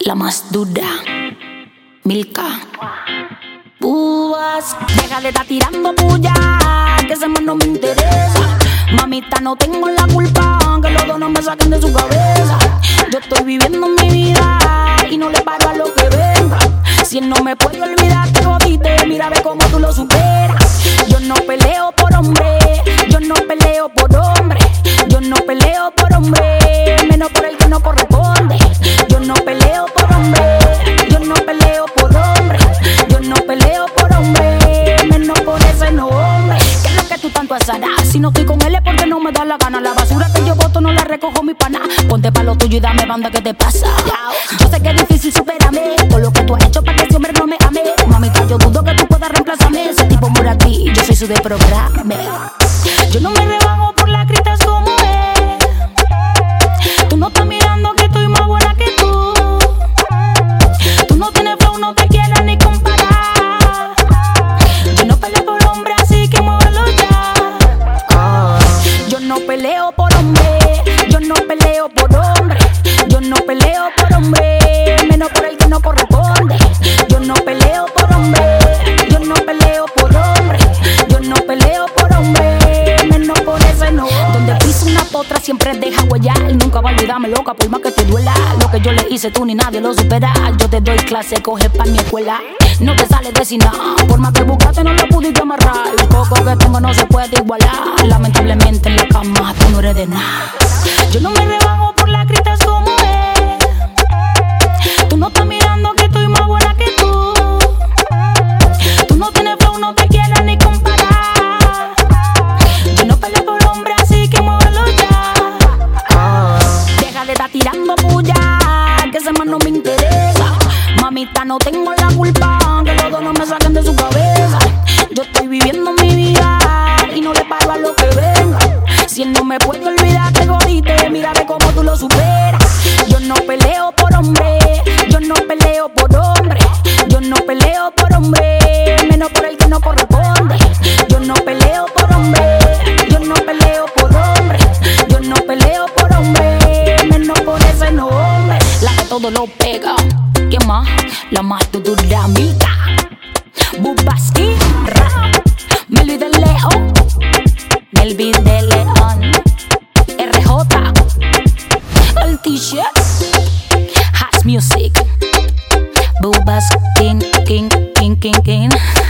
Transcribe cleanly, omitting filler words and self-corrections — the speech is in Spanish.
la más dura, Milka. Bubas, deja de estar tirando puya, que ese man no me interesa. Mamita, no tengo la culpa, que los dos no me saquen de su cabeza. Yo estoy viviendo mi vida y no le paro a lo que venga. Si él no me puede olvidar, te jodiste, mira ve cómo tú lo superas. Yo no peleo por hombre, yo no peleo por hombre, yo no peleo por hombre, menos por el que no corresponde. Yo no peleo por hombre, yo no peleo por hombre, yo no peleo por hombre, menos por ese no hombre. ¿Qué es lo que tú tanto azarás? Si no estoy con él es porque no me da la gana. La basura que yo boto no la recojo mi pana. Ponte pa' lo tuyo y dame banda, ¿qué te pasa? Yo sé que es difícil, supérame todo lo que tú has hecho para que ese hombre no me ame. Mamita, yo dudo que tú puedas reemplazarme. Ese tipo muere aquí, yo soy su de programa. Yo no me rebajo por las gritas como él. Tú no estás mirando que estoy más buena que tú. Tú no tienes flow, no te quieras ni comparar. Yo no peleo por hombre, así que muévelo ya. Yo no peleo por hombre, yo no peleo por hombre, yo no peleo por hombre, menos por el que no corresponde. Yo no peleo por hombre, yo no peleo por hombre, yo no peleo por hombre, menos por ese no. Donde piso una potra siempre deja huellar. Nunca va a olvidarme, loca, por más que te duela. Lo que yo le hice tú ni nadie lo supera. Yo te doy clase, coge pa' mi escuela. No te sales de sin nada, por más que buscaste no lo pudiste amarrar. El poco que tengo no se puede igualar. Lamentablemente en la cama tú no eres de nada. Yo no me rebajo por las gritas como él. Tú no estás mirando que estoy más buena que tú. Tú no tienes flow, no te quieras ni comparar. Yo no peleo por hombre, así que muévelo ya. Deja de estar tirando puya, que ese man no me interesa. Mamita, no tengo la culpa, que los dos no me saquen de su cabeza. Yo estoy viviendo mi vida y no le paro a lo que venga. Si él no me puede olvidar, te jodiste, mira ve cómo tú lo superas. Yo no peleo por hombre, yo no peleo por hombre, yo no peleo por hombre, menos por el que no corresponde. Yo no peleo por hombre, yo no peleo por hombre, yo no peleo por hombre, menos por ese no hombre. La que todo lo pega, ¿qué más? La más dura, Milka. Bubaski, rap, Melvin de León, Melvin de León, RJ, el T-shirt, Has Music, Bubaski, King.